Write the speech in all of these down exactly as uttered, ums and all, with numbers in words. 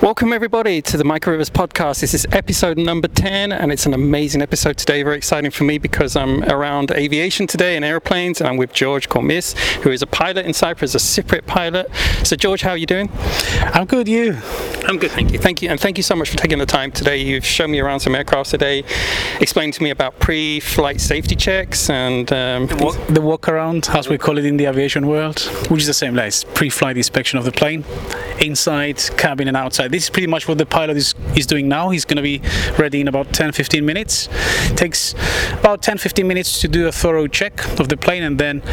Welcome everybody to the Micro Rivers podcast. This is episode number ten and it's an amazing episode today. Very exciting for me because I'm around aviation today and airplanes, and I'm with George Cormis, who is a pilot in Cyprus, a Cypriot pilot. So George, how are you doing? I'm good, you? I'm good, thank you. Thank you, and thank you so much for taking the time today. You've shown me around some aircraft today, explained to me about pre-flight safety checks and um, the, walk, the walk around, as we call it in the aviation world, which is the same like pre-flight inspection of the plane, inside, cabin and outside. This is pretty much what the pilot is, is doing now. He's going to be ready in about ten to fifteen minutes. It takes about ten to fifteen minutes to do a thorough check of the plane and then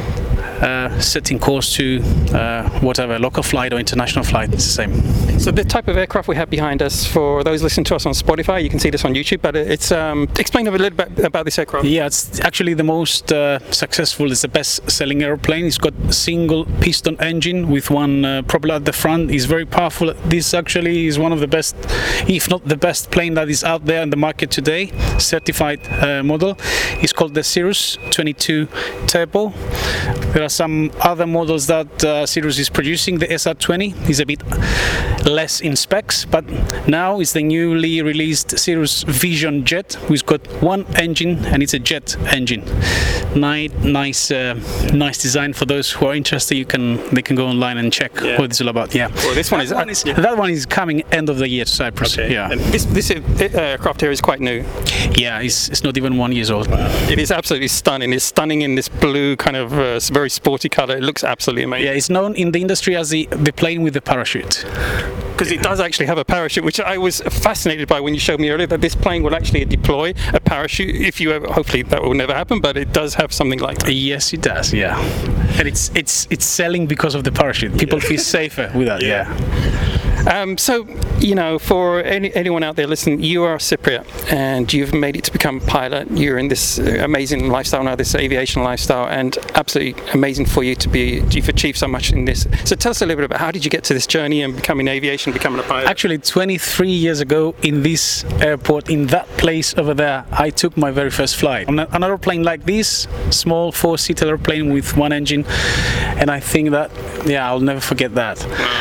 Uh, setting course to uh, whatever, local flight or international flight, it's the same. So the type of aircraft we have behind us, for those listening to us on Spotify, you can see this on YouTube, but it's, um, explain a little bit about this aircraft. Yeah, it's actually the most uh, successful, it's the best selling airplane. It's got a single piston engine with one uh, propeller at the front. It's very powerful. This actually is one of the best, if not the best plane that is out there in the market today, certified uh, model. It's called the Cirrus twenty-two Turbo. There are some other models that uh, Cirrus is producing. The S R twenty is a bit less in specs, but now it's the newly released Cirrus Vision Jet, which got one engine and it's a jet engine. Nice, nice, uh, nice design. For those who are interested, you can they can go online and check yeah. what it's all about. Yeah. Well, this one that is, one is yeah. that one is coming end of the year to Cyprus. Okay. Yeah. And this this aircraft here is quite new. Yeah, it's it's not even one years old. Wow. It is absolutely stunning. It's stunning in this blue kind of uh, very sporty color. It looks absolutely amazing. Yeah, it's known in the industry as the the plane with the parachute. Because it does actually have a parachute, which I was fascinated by when you showed me earlier, that this plane will actually deploy a parachute if you ever, hopefully that will never happen, but it does have something like that. Yes, it does, yeah. And it's it's it's selling because of the parachute. People yeah. feel safer with that, yeah. yeah. Um, so, you know, for any, anyone out there listening, you are a Cypriot and you've made it to become a pilot. You're in this amazing lifestyle now, this aviation lifestyle, and absolutely amazing for you to be, you've achieved so much in this. So tell us a little bit about how did you get to this journey and becoming aviation, becoming a pilot? Actually, twenty-three years ago in this airport, in that place over there, I took my very first flight. On an airplane like this, small four-seater airplane with one engine, and I think that, yeah, I'll never forget that.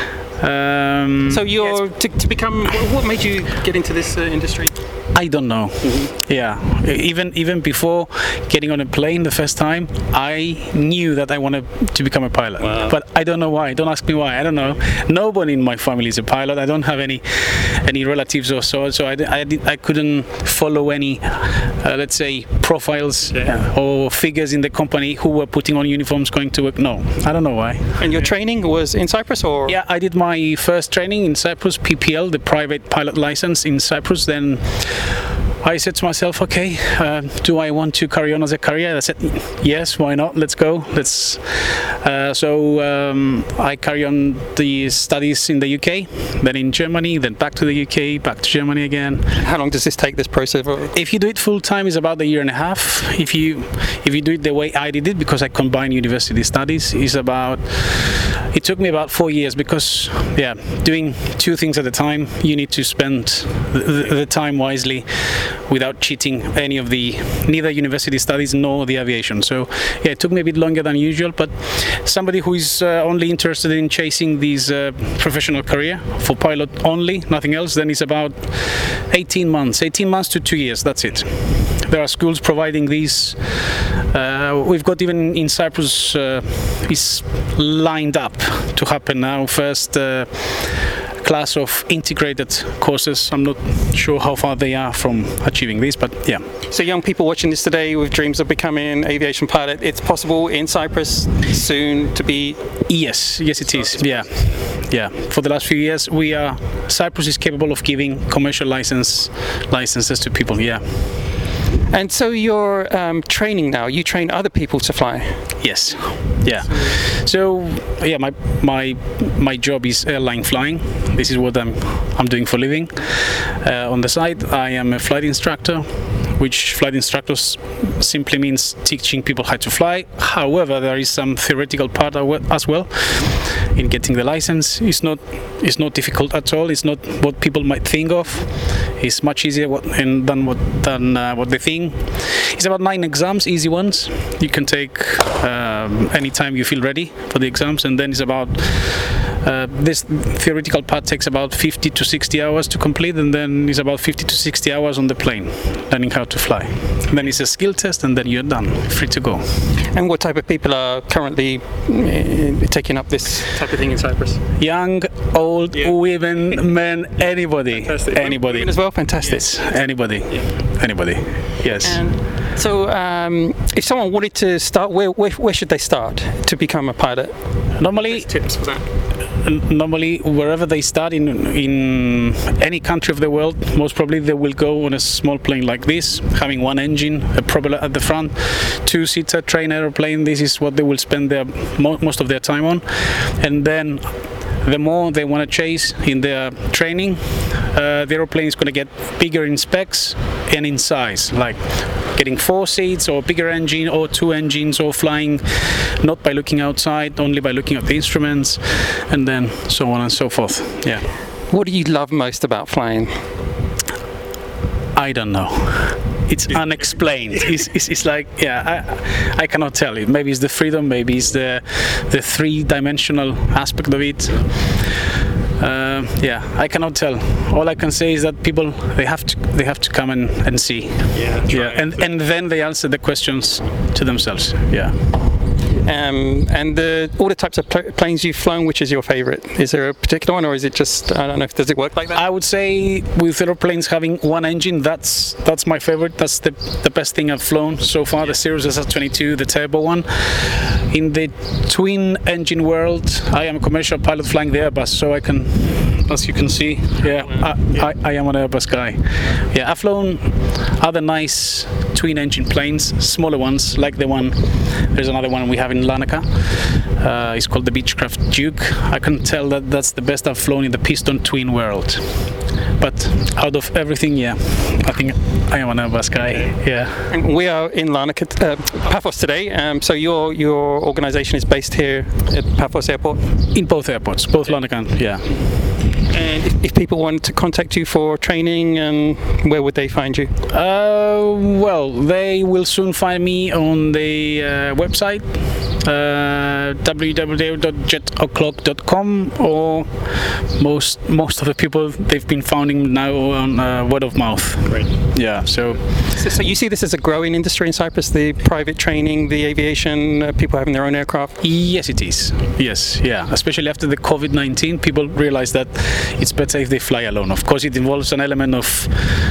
Um, so you're yes. to, to become. What made you get into this uh, industry? I don't know. Mm-hmm. Yeah, even even before getting on a plane the first time, I knew that I wanted to become a pilot. Wow. But I don't know why. Don't ask me why. I don't know. Nobody in my family is a pilot. I don't have any any relatives or so. So I I, I couldn't follow any uh, let's say profiles yeah. or figures in the company who were putting on uniforms going to work. No, I don't know why. And your training was in Cyprus, or? Yeah, I did my first training in Cyprus, P P L, the private pilot license in Cyprus. Then I said to myself, okay, uh, do I want to carry on as a career? I said, yes, why not? Let's go. Let's. Uh, so um, I carry on the studies in the U K, then in Germany, then back to the U K, back to Germany again. How long does this take, this process? If you do it full time, it's about a year and a half. If you if you do it the way I did it, because I combined university studies, is about. It took me about four years because, yeah, doing two things at a time, you need to spend the, the time wisely without cheating any of the, neither university studies nor the aviation. So, yeah, it took me a bit longer than usual, but somebody who is uh, only interested in chasing this uh, professional career for pilot only, nothing else, then it's about eighteen months, eighteen months to two years, that's it. There are schools providing these. Uh, we've got even in Cyprus, uh, is lined up to happen now. First uh, class of integrated courses. I'm not sure how far they are from achieving this, but yeah. So young people watching this today with dreams of becoming an aviation pilot, it's possible in Cyprus soon to be? Yes, yes it is, yeah. Yeah, for the last few years, we are, Cyprus is capable of giving commercial license licenses to people, yeah. And so you're um, training now. You train other people to fly. Yes. Yeah. So yeah, my my my job is airline flying. This is what I'm I'm doing for a living. Uh, on the side, I am a flight instructor, which flight instructors simply means teaching people how to fly. However, there is some theoretical part as well in getting the license. It's not it's not difficult at all. It's not what people might think of. It's much easier what, and than what than uh, what they think. It's about nine exams, easy ones. You can take um, anytime you feel ready for the exams, and then it's about Uh, this theoretical part takes about fifty to sixty hours to complete, and then it's about fifty to sixty hours on the plane, learning how to fly. And then it's a skill test, and then you're done, free to go. And what type of people are currently uh, taking up this type of thing in Cyprus? Young, old, yeah. women, men, anybody. Fantastic. Anybody. Women as well? Fantastic. Yes. Anybody. Yeah. Anybody. Yes. And so um, if someone wanted to start, where, where, where should they start to become a pilot? Normally, tips for that. Normally, wherever they start in in any country of the world, most probably they will go on a small plane like this, having one engine, a propeller at the front, two-seater train aeroplane. This is what they will spend their mo most of their time on, and then the more they want to chase in their training, uh, the aeroplane is going to get bigger in specs and in size, like getting four seats or bigger engine or two engines, or flying not by looking outside, only by looking at the instruments, and then so on and so forth. Yeah. What do you love most about flying? I don't know. It's unexplained. It's, it's, it's like, yeah, I, I cannot tell you. Maybe it's the freedom, maybe it's the the three-dimensional aspect of it. Uh, yeah, I cannot tell. All I can say is that people, they have to they have to come and, and see. Yeah, yeah, and and then they answer the questions to themselves. Yeah. Um, and the, all the types of pl planes you've flown, which is your favorite? Is there a particular one, or is it just, I don't know, if does it work like that? I would say with aeroplanes having one engine, that's that's my favorite. That's the the best thing I've flown so far. The Cirrus S R twenty-two, the turbo one. In the twin engine world, I am a commercial pilot flying the Airbus, so I can, as you can see, yeah, I, I, I am an Airbus guy. Yeah, I've flown other nice twin engine planes, smaller ones, like the one, there's another one we have in Larnaca. Uh, it's called the Beechcraft Duke. I can tell that that's the best I've flown in the piston twin world. But out of everything, yeah, I think I am an Airbus guy. Yeah. And we are in Larnaca, uh, Paphos today. Um, so your your organisation is based here at Paphos Airport? In both airports, both Larnaca and, yeah. And if, if people wanted to contact you for training, and um, where would they find you? Uh, well, they will soon find me on the uh, website, uh, w w w dot jet o'clock dot com, or most most of the people, they've been founding now on uh, word of mouth. Great. Yeah. So, so, so you see this as a growing industry in Cyprus, the private training, the aviation, uh, people having their own aircraft? Yes, it is. Yes, yeah. Especially after the COVID nineteen, people realize that it's better if they fly alone. Of course, it involves an element of,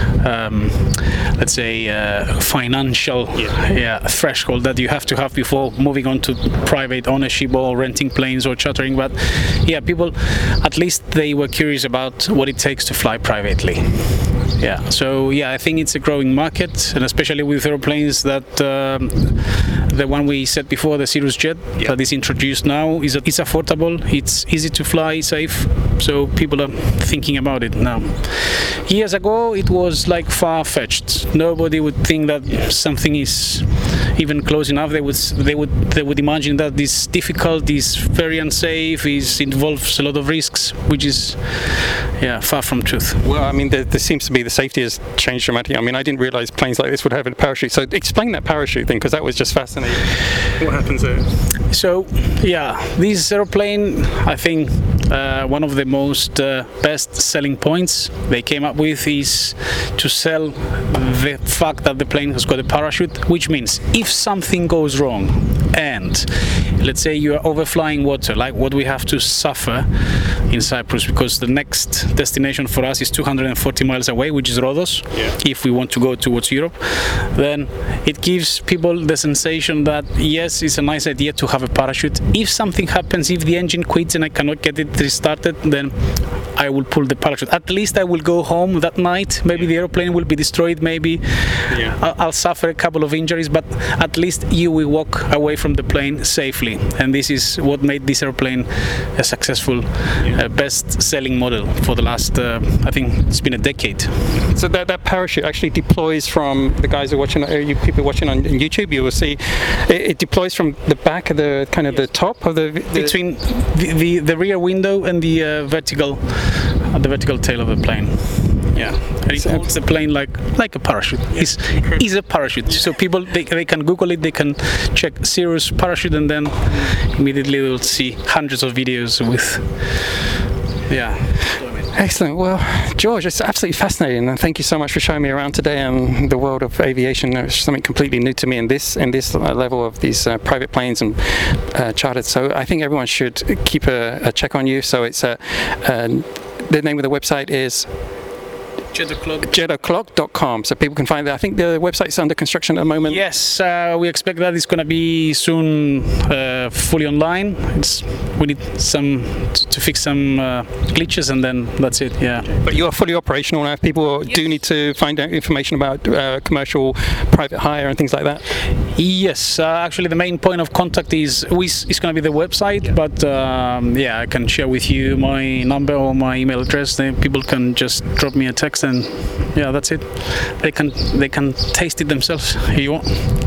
um, let's say, uh, financial yeah. Yeah, threshold that you have to have before moving on to private ownership or renting planes or chartering. But yeah, people, at least they were curious about what it takes to fly privately. Yeah, so yeah, I think it's a growing market, and especially with aeroplanes that um, the one we said before, the Cirrus Jet, yeah. that is introduced now, is it's affordable, it's easy to fly, safe, so people are thinking about it now. Years ago, it was like far-fetched. Nobody would think that something is even close enough. They would they would they would imagine that this difficult, is very unsafe, is involves a lot of risks, which is yeah far from truth. Well, I mean, there, there seems to be the safety has changed dramatically. I mean, I didn't realize planes like this would have a parachute. So explain that parachute thing, because that was just fascinating. What happens there? So yeah, this aeroplane, I think uh, one of the most uh, best selling points they came up with is to sell the fact that the plane has got a parachute, which means if something goes wrong and let's say you are overflying water, like what we have to suffer in Cyprus, because the next destination for us is two hundred forty miles away, which is Rhodos, yeah. if we want to go towards Europe, then it gives people the sensation that yes, it's a nice idea to have a parachute. If something happens, if the engine quits and I cannot get it restarted, then I will pull the parachute. At least I will go home that night. Maybe yeah. the airplane will be destroyed, maybe yeah. I'll, I'll suffer a couple of injuries, but at least you will walk away from the plane safely. And this is what made this airplane a successful, yeah. uh, best-selling model for the last, uh, I think it's been a decade. So that, that parachute actually deploys from, the guys who are watching, uh, you people watching on YouTube, you will see, it, it deploys from the back of the, kind of yes. the top of the... the Between the, the, the rear window and the uh, vertical at the vertical tail of the plane. Yeah, and it holds the plane like like a parachute. It's, it's a parachute. So people they, they can Google it, they can check Cirrus parachute, and then immediately they'll see hundreds of videos with yeah. Excellent. Well, George, it's absolutely fascinating, and thank you so much for showing me around today and the world of aviation. It's something completely new to me in this in this level of these uh, private planes and uh, chartered. So I think everyone should keep a, a check on you. So it's a, uh, the name of the website is Jet O'Clock. jet o'clock dot com, so people can find that. I think the website's under construction at the moment. Yes, uh, we expect that it's going to be soon uh, fully online. It's, we need some to, to fix some uh, glitches, and then that's it. Yeah. But you are fully operational now. If people yes. do need to find out information about uh, commercial private hire and things like that. Yes, uh, actually the main point of contact is is going to be the website, yeah. but um, yeah, I can share with you my number or my email address. Then people can just drop me a text, and yeah, that's it. They can they can taste it themselves if you want.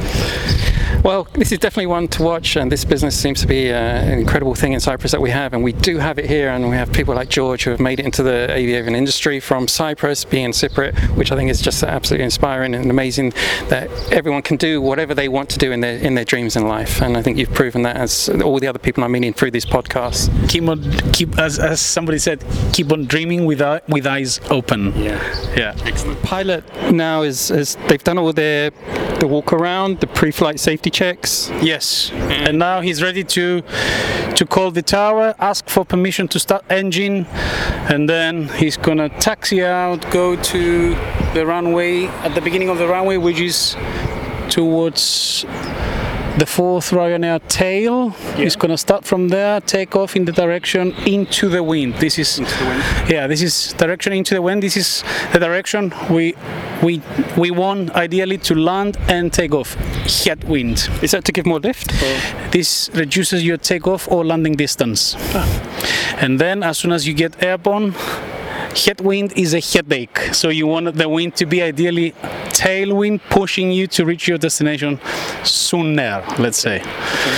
Well, this is definitely one to watch, and this business seems to be uh, an incredible thing in Cyprus that we have, and we do have it here, and we have people like George who have made it into the aviation industry from Cyprus, being Cypriot, which I think is just absolutely inspiring and amazing that everyone can do whatever they want to do in their in their dreams in life, and I think you've proven that as all the other people I'm meeting through these podcasts. Keep on, keep as, as somebody said, keep on dreaming with uh, with eyes open. Yeah, yeah. Excellent. Pilot now is, is they've done all their the walk around, the pre-flight safety checks. Yes, mm. and now he's ready to to call the tower, ask for permission to start engine, and then he's gonna taxi out, go to the runway at the beginning of the runway, which is towards the fourth Ryanair tail. Yeah. He's gonna start from there, take off in the direction into the wind. This is into the wind. Yeah, this is direction into the wind. This is the direction we we we want ideally to land and take off. Headwind. Is that to give more lift? Or? This reduces your takeoff or landing distance. Ah. And then as soon as you get airborne, headwind is a headache. So you want the wind to be ideally tailwind, pushing you to reach your destination sooner, let's say. Okay.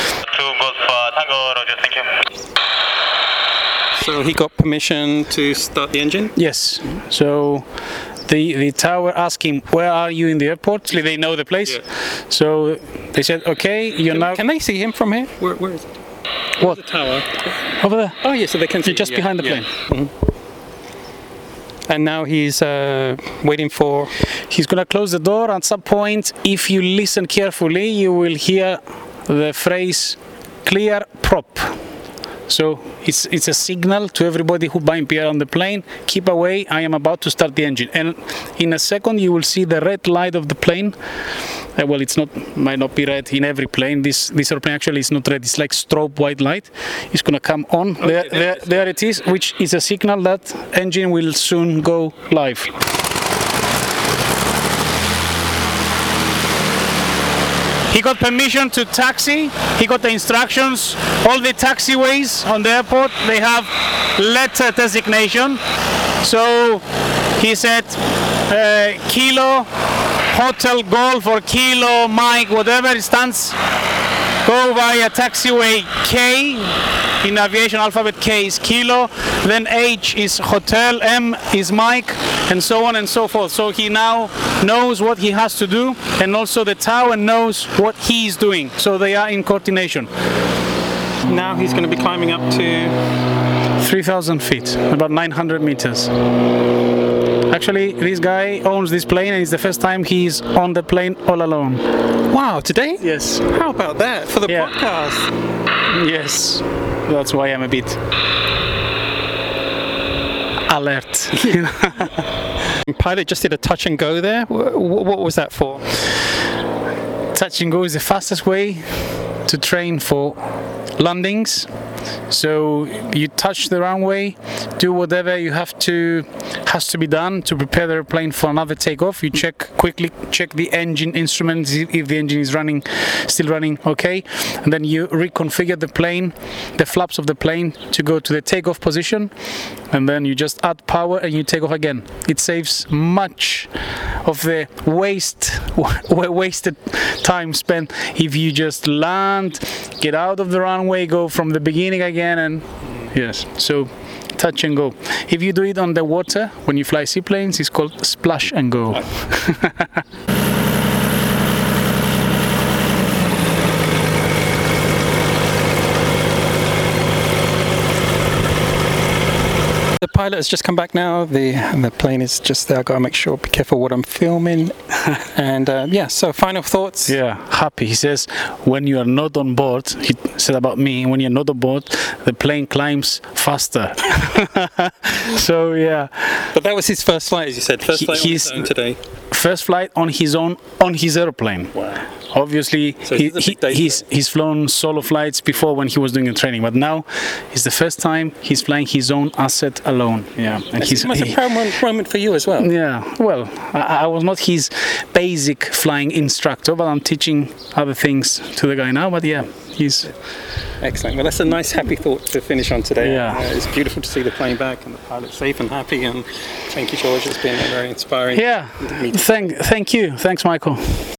So he got permission to start the engine? Yes. So the the tower asked him, where are you in the airport? They know the place. Yeah. So they said, okay, you're can, now... Can they see him from here? Where, where is it? What? The tower. Over there. Oh, yeah, so they can see You're just yeah, behind the yeah. plane. Mm-hmm. And now he's uh, waiting for... He's going to close the door. At some point, if you listen carefully, you will hear the phrase, clear prop. So it's it's a signal to everybody who buying P R on the plane, keep away, I am about to start the engine. And in a second you will see the red light of the plane. Uh, well, it's not might not be red in every plane. This this airplane actually is not red. It's like strobe white light. It's gonna come on. Okay, there, there, there it is, which is a signal that engine will soon go live. He got permission to taxi. He got the instructions. All the taxiways on the airport, they have letter designation. So he said, uh, Kilo, Hotel Golf or Kilo, Mike, whatever it stands, go via taxiway K. In aviation alphabet, K is Kilo, then H is Hotel, M is Mike, and so on and so forth. So he now knows what he has to do, and also the tower knows what he is doing. So they are in coordination. Now he's going to be climbing up to three thousand feet, about nine hundred meters. Actually, this guy owns this plane, and it's the first time he's on the plane all alone. Wow, today? Yes. How about that for the yeah. podcast? Yes, that's why I'm a bit alert. Pilot just did a touch and go there. What was that for? Touch and go is the fastest way to train for landings. So you touch the runway, do whatever you have to has to be done to prepare the airplane for another takeoff. You check quickly, check the engine instruments if the engine is running, still running okay, and then you reconfigure the plane, the flaps of the plane to go to the takeoff position, and then you just add power and you take off again. It saves much of the waste wasted time spent if you just land, get out of the runway, go from the beginning again, and yes. So touch and go. If you do it on the water, when you fly seaplanes, it's called splash and go. The pilot has just come back now. The the plane is just there. I've got to make sure, be careful what I'm filming. And uh, yeah, so final thoughts. Yeah, happy. He says, when you are not on board, he said about me, when you're not on board, the plane climbs faster. So yeah. But that was his first flight, as you said. First He- flight on he's- his own today. First flight on his own, on his aeroplane. Wow. Obviously, So he, it's a big he, day he's for he's flown solo flights before when he was doing the training, but now it's the first time he's flying his own asset alone. Yeah, and he's It must be he- a proud moment, moment for you as well. yeah. Well, I, I was not his basic flying instructor, but I'm teaching other things to the guy now. But yeah, he's Excellent. Well, that's a nice, happy thought to finish on today. Yeah. Uh, it's beautiful to see the plane back and the pilot safe and happy. And thank you, George. It's been very inspiring. yeah. to meet you. Thank thank you. Thanks, Michael.